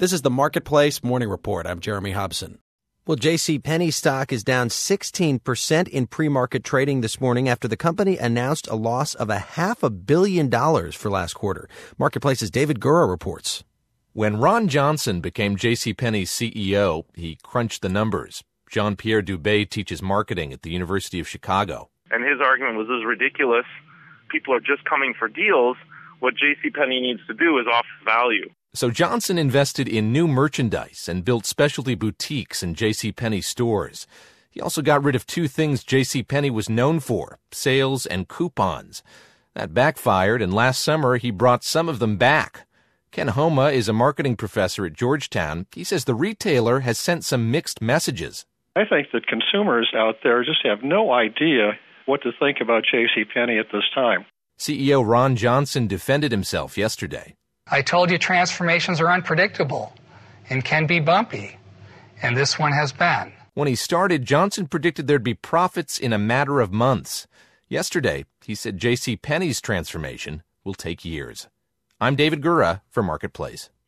This is the Marketplace Morning Report. I'm Jeremy Hobson. Well, JCPenney stock is down 16% in pre-market trading this morning after the company announced a loss of $500 million for last quarter. Marketplace's David Gura reports. When Ron Johnson became JCPenney's CEO, he crunched the numbers. Jean-Pierre Dubé teaches marketing at the University of Chicago. And his argument was, this is ridiculous. People are just coming for deals. What JCPenney needs to do is offer value. So Johnson invested in new merchandise and built specialty boutiques in JCPenney stores. He also got rid of two things JCPenney was known for, sales and coupons. That backfired, and last summer he brought some of them back. Ken Homa is a marketing professor at Georgetown. He says the retailer has sent some mixed messages. I think that consumers out there just have no idea what to think about JCPenney at this time. CEO Ron Johnson defended himself yesterday. I told you transformations are unpredictable and can be bumpy, and this one has been. When he started, Johnson predicted there'd be profits in a matter of months. Yesterday, he said JCPenney's transformation will take years. I'm David Gura for Marketplace.